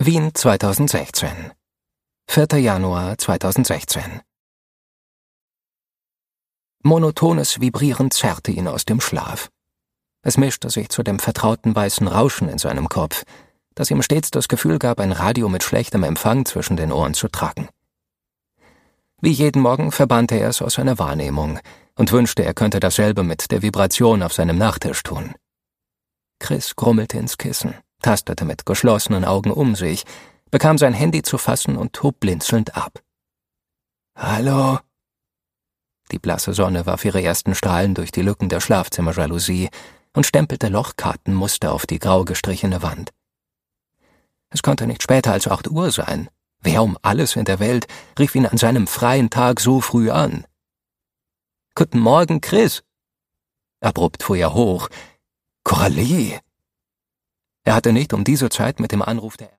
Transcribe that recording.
Wien 2016. 4. Januar 2016. Monotones Vibrieren zerrte ihn aus dem Schlaf. Es mischte sich zu dem vertrauten weißen Rauschen in seinem Kopf, das ihm stets das Gefühl gab, ein Radio mit schlechtem Empfang zwischen den Ohren zu tragen. Wie jeden Morgen verbannte er es aus seiner Wahrnehmung und wünschte, er könnte dasselbe mit der Vibration auf seinem Nachttisch tun. Chris grummelte ins Kissen, tastete mit geschlossenen Augen um sich, bekam sein Handy zu fassen und hob blinzelnd ab. »Hallo?« Die blasse Sonne warf ihre ersten Strahlen durch die Lücken der Schlafzimmerjalousie und stempelte Lochkartenmuster auf die grau gestrichene Wand. Es konnte nicht später als 8 Uhr sein. Wer um alles in der Welt rief ihn an seinem freien Tag so früh an? »Guten Morgen, Chris!« Abrupt fuhr er hoch. »Coralie!« Er hatte nicht um diese Zeit mit dem Anruf der